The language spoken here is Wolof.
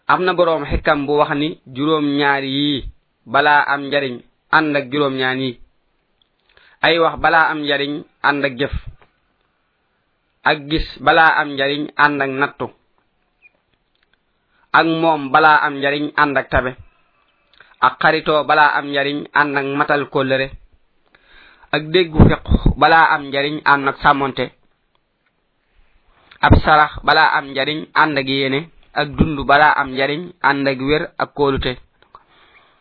amna borom hikam bu wax ni juroom ñaar yi bala am njariñ and ak juroom ñaan yi ay wax bala am njariñ and ak jëf ak gis bala am njariñ and ak nattu ak mom bala am njariñ and ak tabe ak xarito bala am njariñ and ak matal kolere ak deggu fiq bala am njariñ and ak samonté ab sarax bala am njariñ and ak yene ak dundu bala am njariñ and ak wër ak kolute